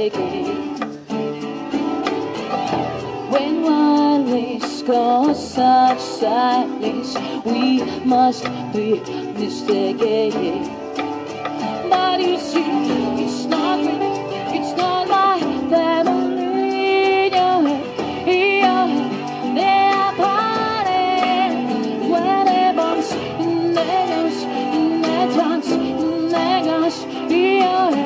mistaken. When wireless cause such silence, we must be mistaken. But you see, it's not me, it's not my family. They are parting when they bounce in their nose, in their dance, in their glass. They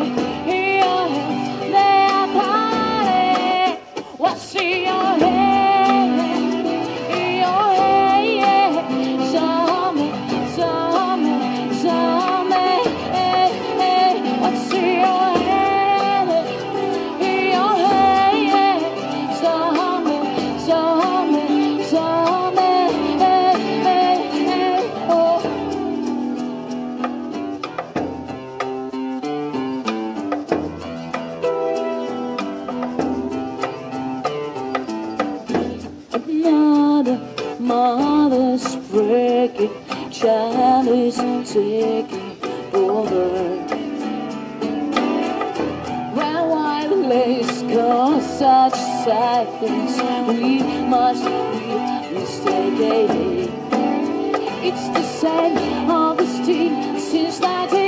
are parting. What's in your head? Your head, what's in your head? Your head, oh. Another mother's breaking, child is taking over. When wireless cause such silence, we must be mistaken. It's the same Augustine since 19.